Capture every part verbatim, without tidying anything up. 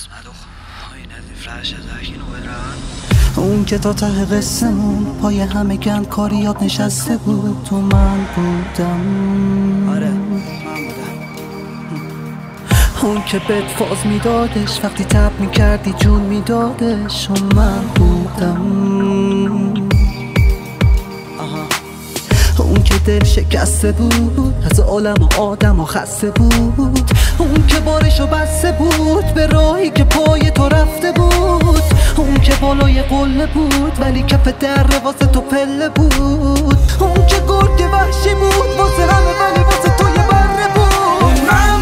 اون که تا ته قصه‌مون پای همه گند کاریات نشسته بود تو من بودم. آره اون که بهت فاز میدادش وقتی تب میکردی جون میدادش و من بودم. اون که دل شکسته بود از عالم و آدم و خسته بود. اون که بارشو بسته بود به راهی که پای تو رفته بود. اون که بالای قله بود ولی کف در واسه تو پله بود. اون که گرگ وحشی بود واسه همه ولی واسه تو یه بره بود. من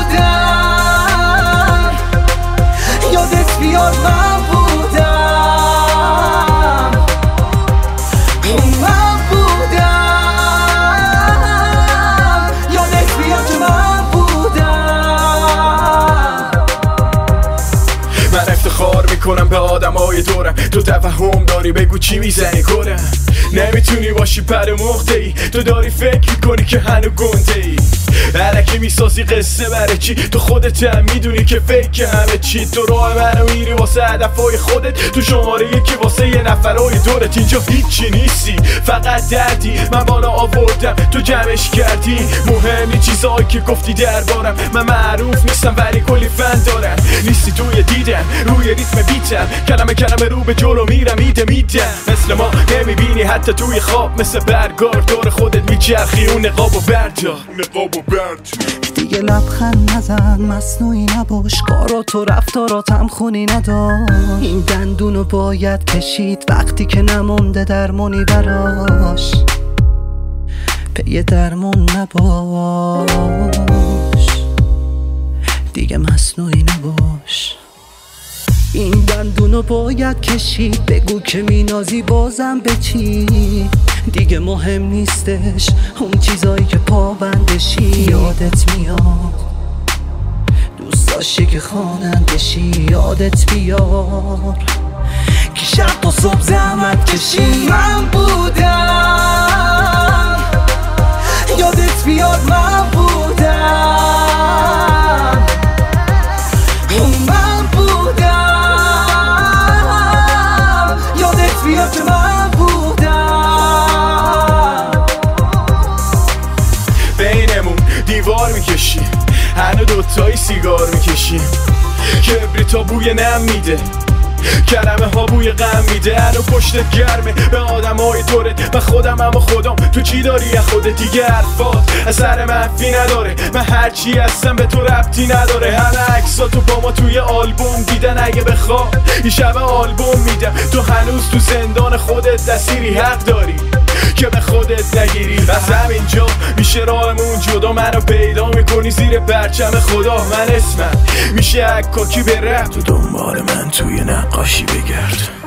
بودم یادت بیاد من بودم. من بودم یادت بیاد که من بودم. من افتخار میکنم به آدمای دورم، تو تفهم داری بگو چی میزنی کنم. نمیتونی باشی پر مخته ای، تو داری فکر میکنی که هنو گنده ای. علکی میسازی قصه برای چی؟ تو خودت هم میدونی که فکر همه چی. تو راه منو میری واسه هدفای خودت، تو شماره یکی واسه یه نفرای دورت. اینجا هیچی نیستی فقط دردی، من بالا آوردم تو جمعش کردی. مهمی چیزایی که گفتی دربارم، من معروف نیستم ولی کلی فن دارم. نیستی توی دیدم روی ریتم بیتم، کلمه کلمه رو به جلو میرم ایده میدم. مثل ما نمیبینی حتی توی خواب، مثل برگار دور خودت میچرخی اون نقابو بردار. نقابو بردار دیگه لبخند نزن مصنوعی نباش، کارات و رفتاراتم خونی ندار. این دندونو باید کشید وقتی که نمونده درمونی براش. پی درمون نباش دیگه مصنوعی نباش. این دندونو باید کشید بگو که مینازی بازم به چی. دیگه مهم نیستش اون چیزایی که پابندشی. یادت میاد دوست داشتی که خوانندشی. یادت بیار که شب و صبح زحمت کشی. من بودم یادت بیاد من بودم. من بودم یادت بیاد که من بودم. بینمون دیوار میکشیم، هنو دوتایی سیگار میکشیم. کبریتا بوی نم میده، کلمه ها بوی غم میده. هنو پشتت گرمه به آدم های دورت، من خودم اما خودم. تو چی داری از خودت؟ دیگه حرفات اثر منفی نداره، من هرچی هستم به تو ربطی نداره. همه عکسا تو با ما توی آلبوم دیدن، اگه بخواد این شب آلبوم میدم. تو هنوز تو زندان خودت دستیری، حق داری که به خودت نگیری. از همینجا میشه راهمون جدا، منو پیدا میکنی زیر پرچم خدا. من اسمم میشه عکاکی به رفت، تو دنبال من توی نقاشی بگرد.